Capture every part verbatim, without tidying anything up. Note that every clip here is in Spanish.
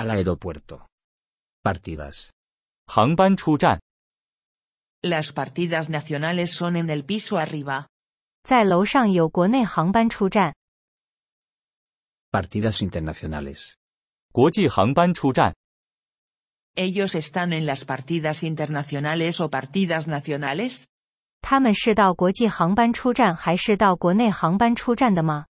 Al aeropuerto. Partidas. 航班出站。 Las partidas nacionales son en el piso arriba. 在楼上有国内航班出站。 Partidas internacionales. 国际航班出站。 ¿Ellos están en las partidas internacionales o partidas nacionales? 他们是到国际航班出站还是到国内航班出站的吗？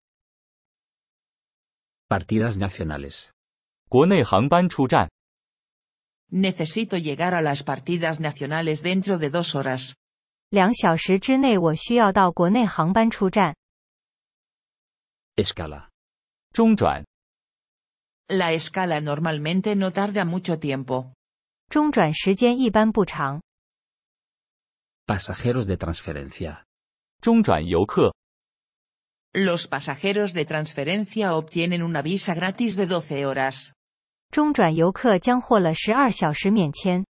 Partidas nacionales. 国内航班出站。 Necesito llegar a las partidas nacionales dentro de dos horas. 两小时之内我需要到国内航班出站。 Escala. 中转。 La escala normalmente no tarda mucho tiempo. 中转时间一般不长。 Pasajeros de transferencia. 中转游客。 Los pasajeros de transferencia obtienen una visa gratis de doce horas. 中转游客将获了十二小时免签。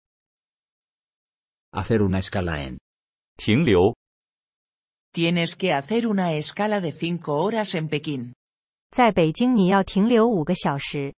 Hacer una escala en. 停留。 Tienes que hacer una escala de cinco horas en Pekín. 在北京你要停留五个小时。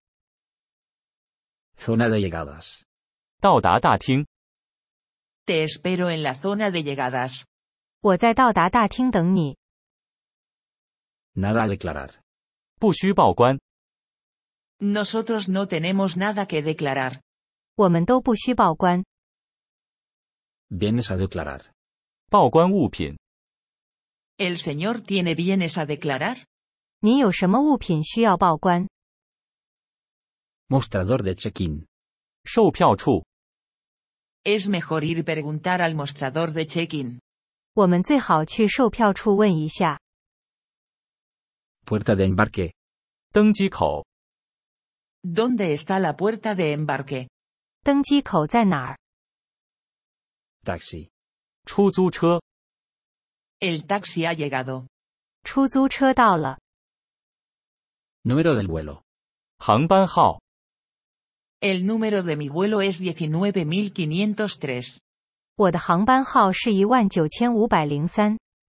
Zona de llegadas. 到达大厅。 Te espero en la zona de llegadas. 我在到达大厅等你。 Nada a declarar. 不需报关。 Nosotros no tenemos nada que declarar. 我们都不需报关。 Bienes a declarar. 报关物品。 ¿El señor tiene bienes a declarar? 你有什么物品需要报关？ Mostrador de check-in. 售票处。 Es mejor ir preguntar al mostrador de check-in. 我们最好去售票处问一下。 Puerta de embarque. 登机口。 ¿Dónde está la puerta de embarque? 登机口在哪儿？ Taxi. 出租车。 El taxi ha llegado. 出租车到了。 Número del vuelo. 航班号。 El número de mi vuelo es diecinueve mil quinientos tres. 我的航班号是一万九千五百零三。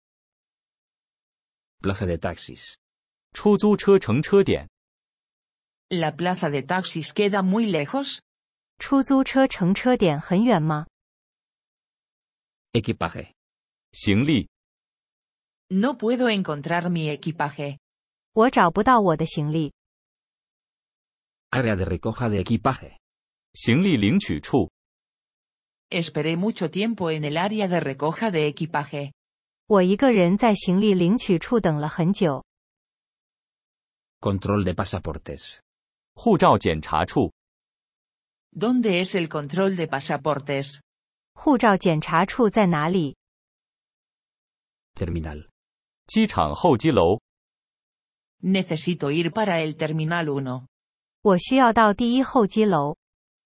Plaza de taxis. 出租车乘车点。 ¿La plaza de taxis queda muy lejos? 出租车乘车点很远吗？ Equipaje. 行李。 No puedo encontrar mi equipaje. 我找不到我的行李。 Área de recoja de equipaje. 行李领取处。 Esperé mucho tiempo en el área de recoja de equipaje. 我一个人在行李领取处等了很久。 Control de pasaportes. 护照检查处。 ¿Dónde es el control de pasaportes? 护照检查处在哪里？ Terminal. 机场候机楼。 Necesito ir para el terminal uno. 我需要到第一候机楼。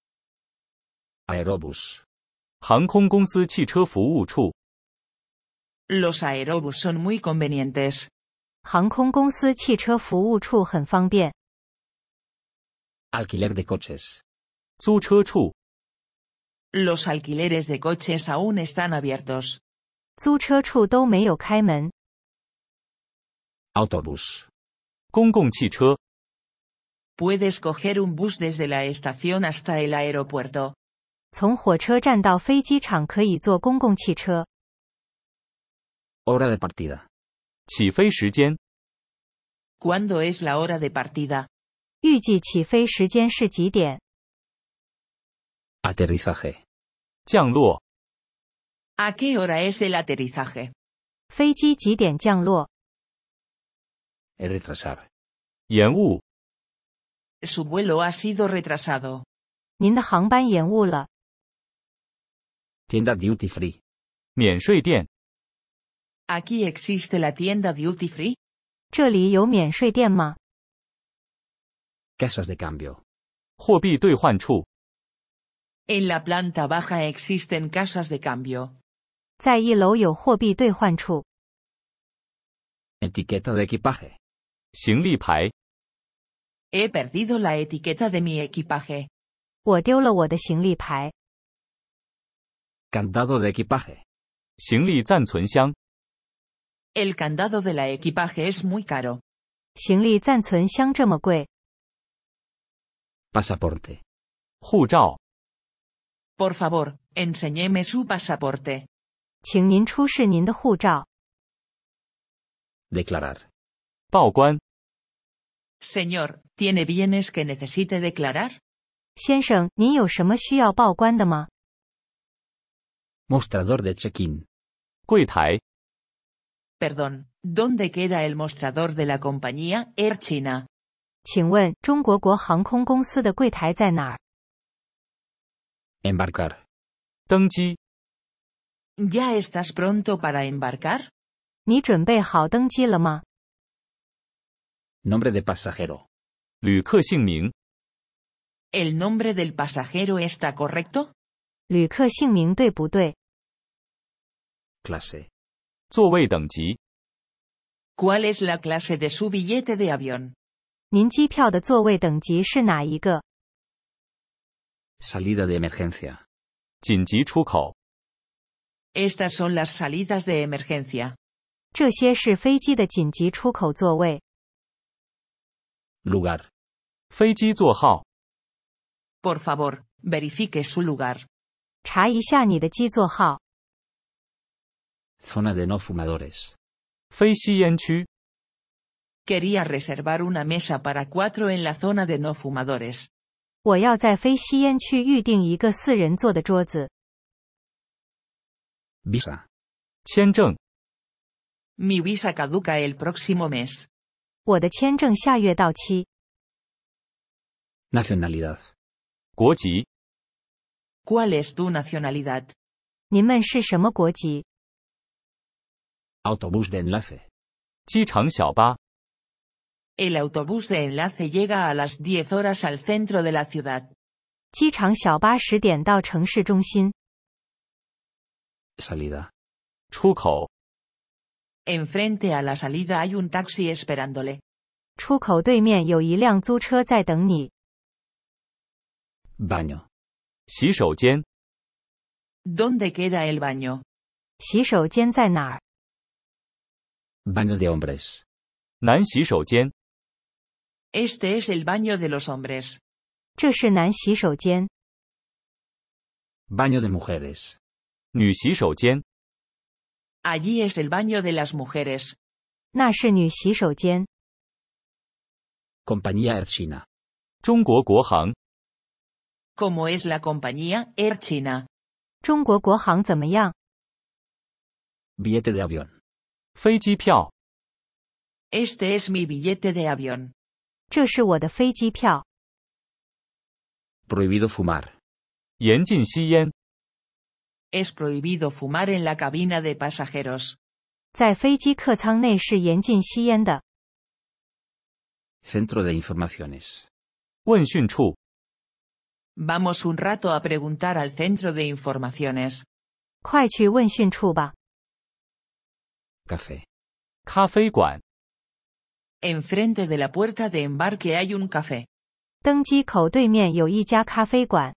Aerobús. 航空公司汽车服务处。 Los aerobús son muy convenientes. 航空公司汽车服务处很方便。 Alquiler de coches. 租车处。 Los alquileres de coches aún están abiertos. 租车处都没有开门。 Autobús. 公共汽车。 Puedes coger un bus desde la estación hasta el aeropuerto. 从火车站到飞机场可以坐公共汽车。 Hora de partida. 起飞时间。 ¿Cuándo es la hora de partida? 预计起飞时间是几点？ Aterrizaje. 降落。 ¿A qué hora es el aterrizaje? 飞机几点降落？ Retrasar. 延误。 Su vuelo ha sido retrasado. 您的航班延误了。 Tienda duty free. 免税店。 ¿Aquí existe la tienda duty free? 这里有免税店吗？ Casas de cambio. 货币兑换处。 En la planta baja existen casas de cambio. 在一楼有货币兑换处。 Etiqueta de equipaje. 行李牌。 He perdido la etiqueta de mi equipaje. 我丢了我的行李牌。 Candado de equipaje. 行李暂存箱。 El candado de la equipaje es muy caro. 行李暂存箱这么贵。 Pasaporte. 护照。 Por favor, enséñeme su pasaporte. 请您出示您的护照。 Declarar. 报关。 Señor, ¿tiene bienes que necesite declarar? 先生，您有什么需要报关的吗？ Mostrador de check-in. 柜台。 Perdón, ¿dónde queda el mostrador de la compañía Air China? 请问中国国航空公司的柜台在哪儿？ Embarcar. 登机。 ¿Ya estás pronto para embarcar? 你准备好登机了吗？ Nombre de pasajero. 旅客姓名。 ¿El nombre del pasajero está correcto? 旅客姓名对不对？ Clase. 座位等级。 ¿Cuál es la clase de su billete de avión? 您机票的座位等级是哪一个？ Salida de emergencia. 紧急出口。 Estas son las salidas de emergencia. 这些是飞机的紧急出口座位。 Lugar. 飞机座号。 Por favor, verifique su lugar. 查一下你的机座号。 Zona de no fumadores. 非吸烟区。 Quería reservar una mesa para cuatro en la zona de no fumadores. 我要在非吸烟区预定一个四人座的桌子。 Visa. 签证。 Mi visa caduca el próximo mes. 我的签证下月到期。 Nacionalidad. 国籍。 ¿Cuál es tu nacionalidad? 您们是什么国籍？ Autobús de enlace. 机场小巴。 El autobús de enlace llega a las diez horas al centro de la ciudad. 机场小巴十点到城市中心。 Salida. 出口。 Enfrente a la salida hay un taxi esperándole. 出口对面有一辆租车在等你。 Baño. 洗手间。 ¿Dónde queda el baño? 洗手间在哪儿？ Baño de hombres. 男洗手间。 Este es el baño de los hombres. 这是男洗手间。 Baño de mujeres. 女洗手间。 Allí es el baño de las mujeres. 那是女洗手间。 Compañía Air China. 中国国航。 ¿Cómo es la compañía Air China? 中国国航怎么样？ Billete de avión. 飞机票。 Este es mi billete de avión. 这是我的飞机票。 Prohibido fumar. 严禁吸烟。 Es prohibido fumar en la cabina de pasajeros. 在飞机客舱内是严禁吸烟的。 Centro de informaciones. 问讯处。 Vamos un rato a preguntar al centro de informaciones. 快去问讯处吧。 Café. 咖啡馆。 Enfrente de la puerta de embarque hay un café. 登机口对面有一家咖啡馆。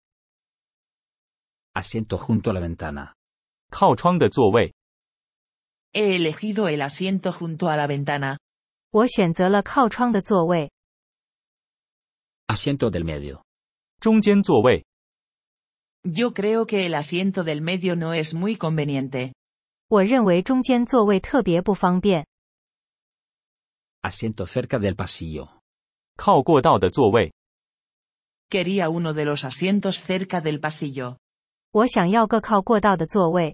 Asiento junto a la ventana. 靠窗的座位。 He elegido el asiento junto a la ventana. 我选择了靠窗的座位。 Asiento del medio. 中间座位。 Yo creo que el asiento del medio no es muy conveniente. 我认为中间座位特别不方便。 Asiento cerca del pasillo. 靠过道的座位。 Quería uno de los asientos cerca del pasillo. 我想要个靠过道的座位。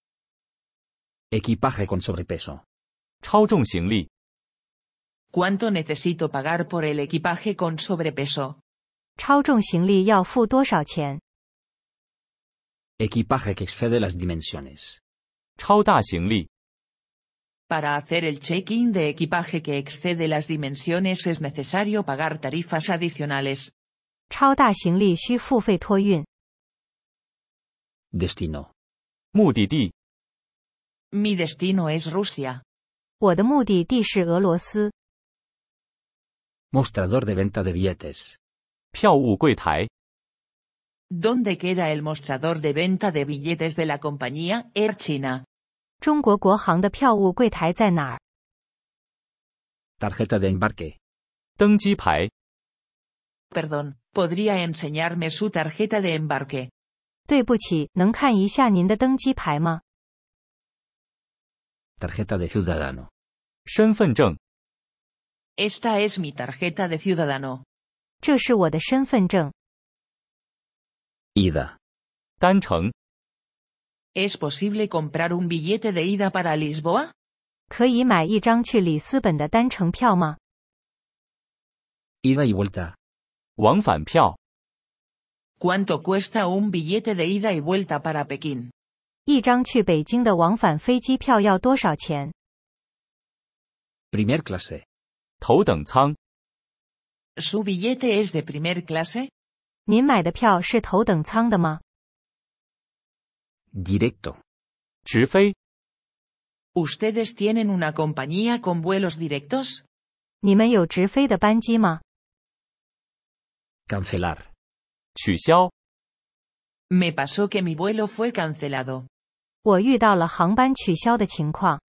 Equipaje con sobrepeso. 超重行李。 ¿Cuánto necesito pagar por el equipaje con sobrepeso? 超重行李要付多少钱？ Equipaje que excede las dimensiones. 超大行李。 Para hacer el check-in de equipaje que excede las dimensiones es necesario pagar tarifas adicionales. 超大行李需付费托运。 Destino. 目的地。 Mi destino es Rusia. 我的目的地是俄罗斯。 Mostrador de venta de billetes. 票务柜台。 ¿Dónde queda el mostrador de venta de billetes de la compañía Air China? 中国国航的票务柜台在哪儿？ Tarjeta de embarque. 登机牌。 Perdón, ¿podría enseñarme su tarjeta de embarque? 对不起，能看一下您的登机牌吗？ Tarjeta de ciudadano. 身份证， Esta es mi tarjeta de ciudadano. 这是我的身份证。 Ida. 单程， ¿Es posible comprar un billete de ida para Lisboa? 可以买一张去里斯本的单程票吗？ Ida y vuelta. 往返票， ¿Cuánto cuesta un billete de ida y vuelta para Pekín? 一张去北京的往返飞机票要多少钱？ Primer clase. 头等舱， ¿Su billete es de primer clase? 您买的票是头等舱的吗？ Directo. 直飞， ¿Ustedes tienen una compañía con vuelos directos? 你们有直飞的班机吗？ Cancelar. 取消， Me pasó que mi vuelo fue cancelado. 我遇到了航班取消的情况。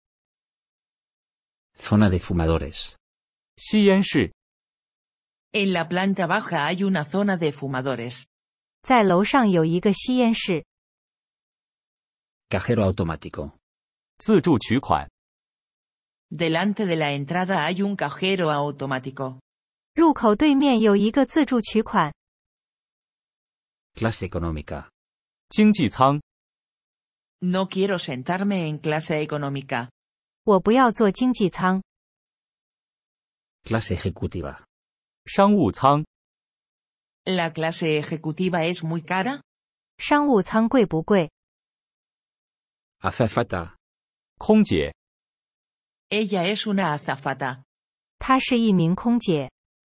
Zona de fumadores. 吸烟室， En la planta baja hay una zona de fumadores. 在楼上有一个吸烟室。 Cajero automático. 自助取款， Delante de la entrada hay un cajero automático. 入口对面有一个自助取款。 Clase económica. 经济舱， No quiero sentarme en clase económica. 我不要坐经济舱。 Clase ejecutiva. 商务舱， ¿La clase ejecutiva es muy cara? 商务舱贵不贵？ Azafata. 空姐， Ella es una azafata. 她是一名空姐。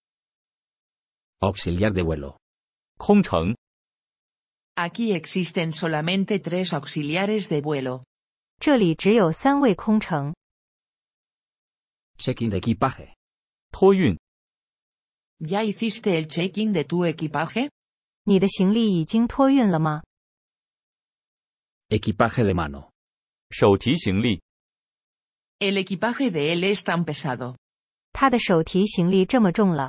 Auxiliar de vuelo. 空乘， Aquí existen solamente tres auxiliares de vuelo. 这里只有三位空乘。 Check-in de equipaje. 托运， ¿Ya hiciste el check-in de tu equipaje? 你的行李已经托运了吗？ Equipaje de mano. 手提行李， El equipaje de él es tan pesado. 他的手提行李这么重了。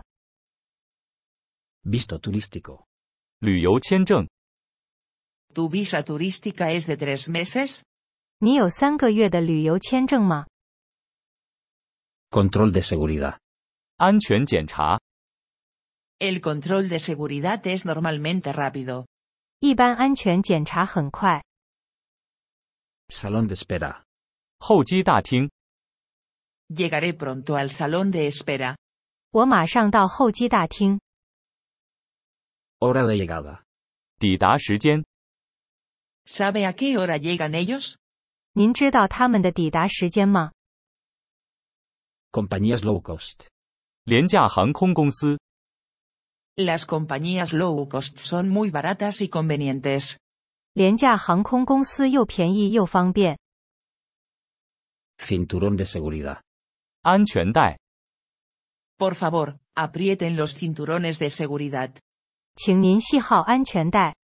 Visto turístico. 旅游签证， ¿Tu visa turística es de tres meses? 你有三个月的旅游签证吗？ Control de seguridad. 安全检查， El control de seguridad es normalmente rápido. 一般安全检查很快。 Salón de espera. 候机大厅， Llegaré pronto al salón de espera. 我马上到候机大厅。 Hora de llegada. 抵达时间， ¿Sabe a qué hora llegan ellos? 您知道他们的抵达时间吗？ Compañías low cost. 廉价航空公司， Las compañías low cost son muy baratas y convenientes. 廉价航空公司又便宜又方便。 Cinturón de seguridad. 安全带， Por favor, aprieten los cinturones de seguridad. 请您系好安全带。